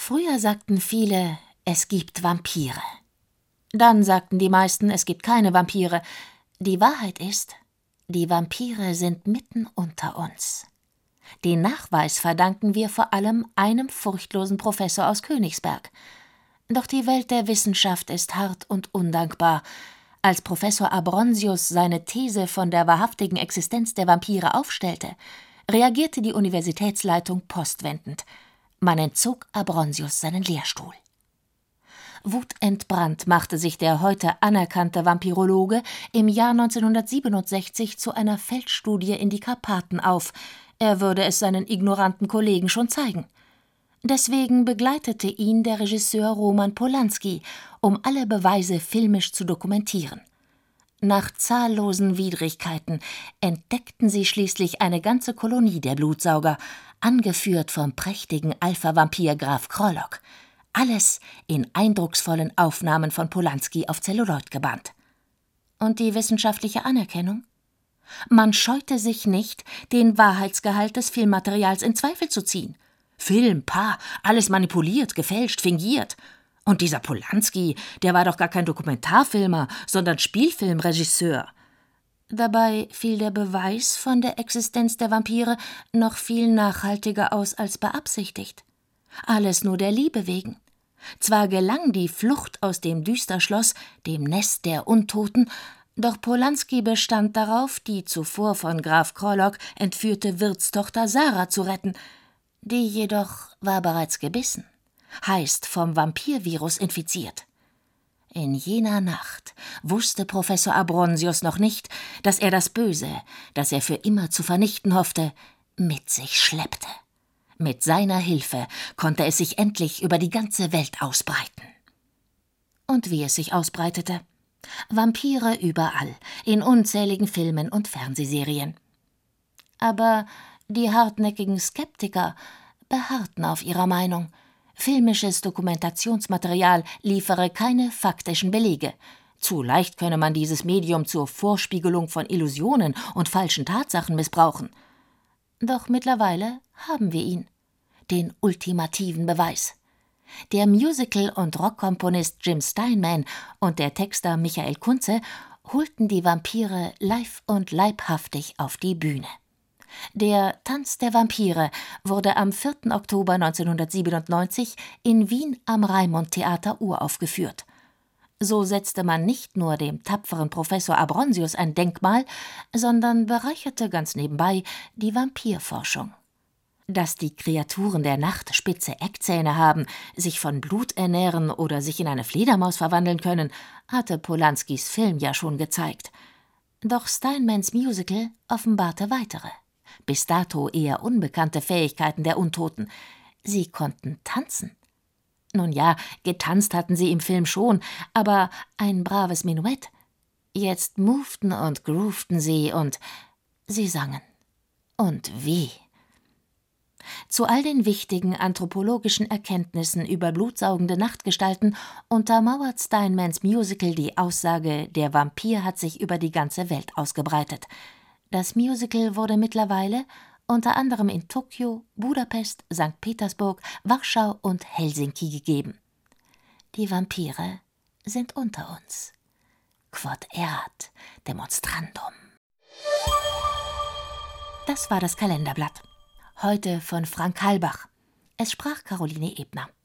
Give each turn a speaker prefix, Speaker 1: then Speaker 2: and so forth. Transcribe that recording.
Speaker 1: Früher sagten viele, es gibt Vampire. Dann sagten die meisten, es gibt keine Vampire. Die Wahrheit ist, die Vampire sind mitten unter uns. Den Nachweis verdanken wir vor allem einem furchtlosen Professor aus Königsberg. Doch die Welt der Wissenschaft ist hart und undankbar. Als Professor Abronsius seine These von der wahrhaftigen Existenz der Vampire aufstellte, reagierte die Universitätsleitung postwendend. Man entzog Abronsius seinen Lehrstuhl. Wutentbrannt machte sich der heute anerkannte Vampirologe im Jahr 1967 zu einer Feldstudie in die Karpaten auf. Er würde es seinen ignoranten Kollegen schon zeigen. Deswegen begleitete ihn der Regisseur Roman Polanski, um alle Beweise filmisch zu dokumentieren. Nach zahllosen Widrigkeiten entdeckten sie schließlich eine ganze Kolonie der Blutsauger, angeführt vom prächtigen Alpha-Vampir Graf Krolok. Alles in eindrucksvollen Aufnahmen von Polanski auf Zelluloid gebannt. Und die wissenschaftliche Anerkennung? Man scheute sich nicht, den Wahrheitsgehalt des Filmmaterials in Zweifel zu ziehen. Film, alles manipuliert, gefälscht, fingiert. Und dieser Polanski, der war doch gar kein Dokumentarfilmer, sondern Spielfilmregisseur. Dabei fiel der Beweis von der Existenz der Vampire noch viel nachhaltiger aus als beabsichtigt. Alles nur der Liebe wegen. Zwar gelang die Flucht aus dem Düsterschloss, dem Nest der Untoten, doch Polanski bestand darauf, die zuvor von Graf Krolok entführte Wirtstochter Sarah zu retten. Die jedoch war bereits gebissen, heißt vom Vampirvirus infiziert. In jener Nacht wusste Professor Abronsius noch nicht, dass er das Böse, das er für immer zu vernichten hoffte, mit sich schleppte. Mit seiner Hilfe konnte es sich endlich über die ganze Welt ausbreiten. Und wie es sich ausbreitete? Vampire überall, in unzähligen Filmen und Fernsehserien. Aber die hartnäckigen Skeptiker beharrten auf ihrer Meinung. Filmisches Dokumentationsmaterial liefere keine faktischen Belege. Zu leicht könne man dieses Medium zur Vorspiegelung von Illusionen und falschen Tatsachen missbrauchen. Doch mittlerweile haben wir ihn, den ultimativen Beweis. Der Musical- und Rockkomponist Jim Steinman und der Texter Michael Kunze holten die Vampire live und leibhaftig auf die Bühne. Der Tanz der Vampire wurde am 4. Oktober 1997 in Wien am Raimund-Theater uraufgeführt. So setzte man nicht nur dem tapferen Professor Abronsius ein Denkmal, sondern bereicherte ganz nebenbei die Vampirforschung. Dass die Kreaturen der Nacht spitze Eckzähne haben, sich von Blut ernähren oder sich in eine Fledermaus verwandeln können, hatte Polanskis Film ja schon gezeigt. Doch Steinmans Musical offenbarte weitere, bis dato eher unbekannte Fähigkeiten der Untoten. Sie konnten tanzen. Nun ja, getanzt hatten sie im Film schon, aber ein braves Menuett. Jetzt movten und groovten sie und sie sangen. Und wie? Zu all den wichtigen anthropologischen Erkenntnissen über blutsaugende Nachtgestalten untermauert Steinmans Musical die Aussage, der Vampir hat sich über die ganze Welt ausgebreitet. Das Musical wurde mittlerweile unter anderem in Tokio, Budapest, St. Petersburg, Warschau und Helsinki gegeben. Die Vampire sind unter uns. Quod erat demonstrandum. Das war das Kalenderblatt. Heute von Frank Halbach. Es sprach Caroline Ebner.